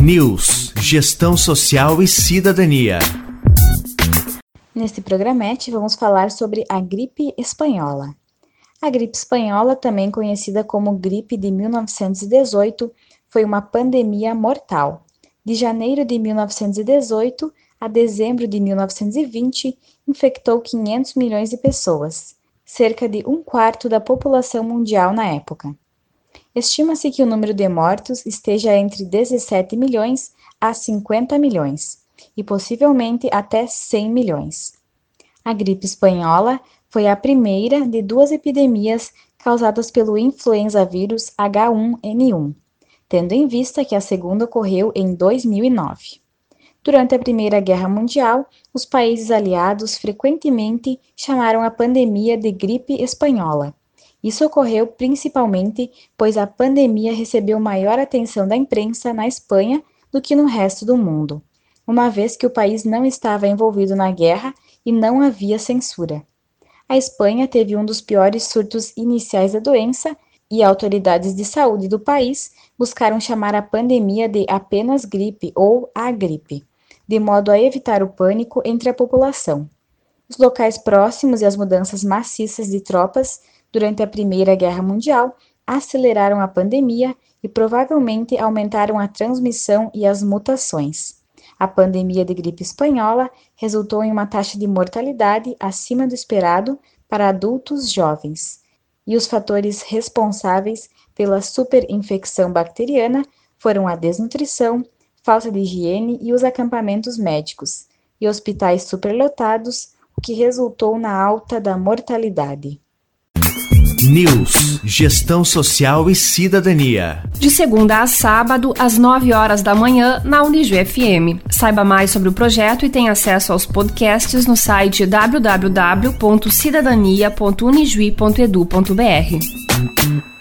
News, Gestão Social e Cidadania. Neste programete vamos falar sobre a gripe espanhola. A gripe espanhola, também conhecida como gripe de 1918, foi uma pandemia mortal. De janeiro de 1918 a dezembro de 1920, infectou 500 milhões de pessoas, cerca de 1/4 da população mundial na época. Estima-se que o número de mortos esteja entre 17 milhões a 50 milhões, e possivelmente até 100 milhões. A gripe espanhola foi a primeira de 2 epidemias causadas pelo influenza vírus H1N1, tendo em vista que a segunda ocorreu em 2009. Durante a Primeira Guerra Mundial, os países aliados frequentemente chamaram a pandemia de gripe espanhola. Isso ocorreu principalmente pois a pandemia recebeu maior atenção da imprensa na Espanha do que no resto do mundo, uma vez que o país não estava envolvido na guerra e não havia censura. A Espanha teve um dos piores surtos iniciais da doença e autoridades de saúde do país buscaram chamar a pandemia de apenas gripe ou a gripe, de modo a evitar o pânico entre a população. Os locais próximos e as mudanças maciças de tropas durante a Primeira Guerra Mundial aceleraram a pandemia e provavelmente aumentaram a transmissão e as mutações. A pandemia de gripe espanhola resultou em uma taxa de mortalidade acima do esperado para adultos jovens, e os fatores responsáveis pela superinfecção bacteriana foram a desnutrição, falta de higiene e os acampamentos médicos, e hospitais superlotados, o que resultou na alta da mortalidade. News, Gestão Social e Cidadania. De segunda a sábado, às 9 horas da manhã, na Unijuí FM. Saiba mais sobre o projeto e tenha acesso aos podcasts no site www.cidadania.unijuí.edu.br.